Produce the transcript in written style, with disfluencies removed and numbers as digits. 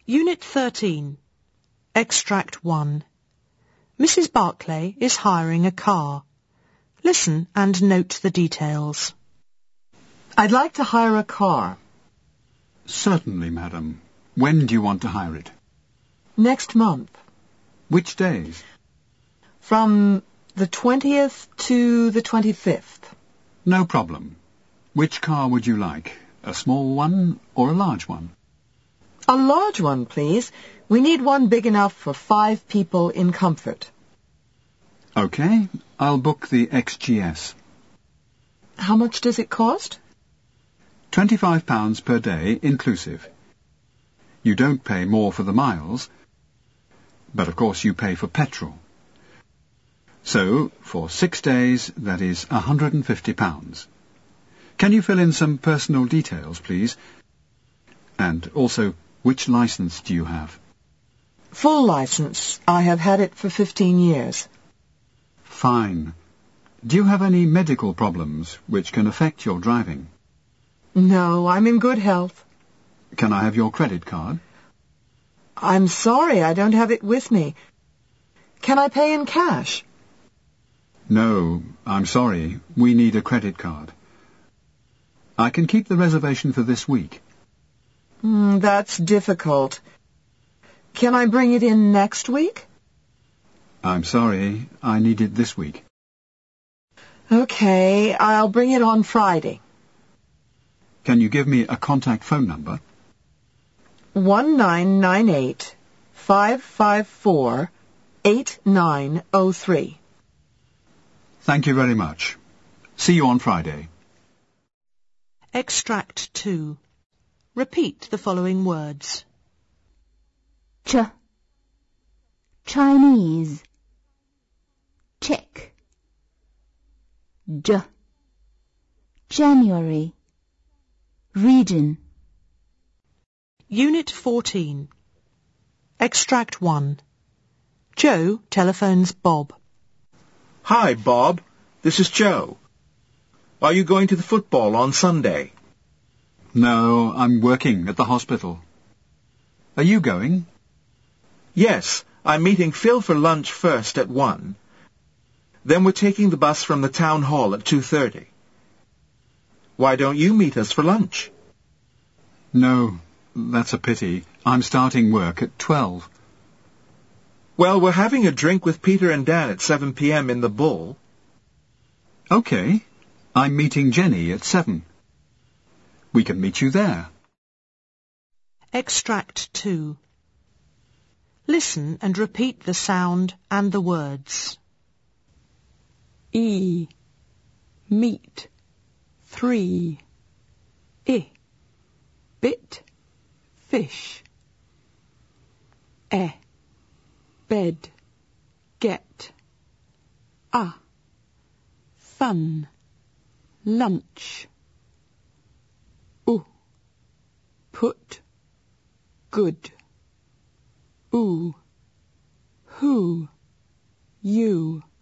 Unit 13. Extract 1. Mrs. Barclay is hiring a car. Listen and note the details. I'd like to hire a car. Certainly, madam. When do you want to hire it? Next month. Which days? From the 20th to the 25th. No problem. Which car would you like? A small one or a large one? A large one, please. We need one big enough for 5 people in comfort. OK, I'll book the XGS. How much does it cost? £25 per day, inclusive. You don't pay more for the miles, but of course you pay for petrol. So, for 6 days, that is £150. Can you fill in some personal details, please? And also, which licence do you have? Full licence. I have had it for 15 years. Fine. Do you have any medical problems which can affect your driving? No, I'm in good health. Can I have your credit card? I'm sorry, I don't have it with me. Can I pay in cash? No, I'm sorry. We need a credit card. I can keep the reservation for this week. That's difficult. Can I bring it in next week? I'm sorry. I need it this week. Okay, I'll bring it on Friday. Can you give me a contact phone number? 1998-554-8903. Thank you very much. See you on Friday. Extract 2. Repeat the following words. Chinese. Check. January. Region. Unit 14. Extract 1. Joe telephones Bob. Hi, Bob. This is Joe. Are you going to the football on Sunday? No, I'm working at the hospital. Are you going? Yes, I'm meeting Phil for lunch first at 1. Then we're taking the bus from the town hall at 2:30. Why don't you meet us for lunch? No, that's a pity. I'm starting work at 12. Well, we're having a drink with Peter and Dan at 7 p.m. in the Bull. OK. I'm meeting Jenny at 7. We can meet you there. Extract 2. Listen and repeat the sound and the words. E. Meet. 3. I. Bit. Fish. E. Bed. Get. A. Fun. Lunch. U. Put. Good. Ooh. Who. You.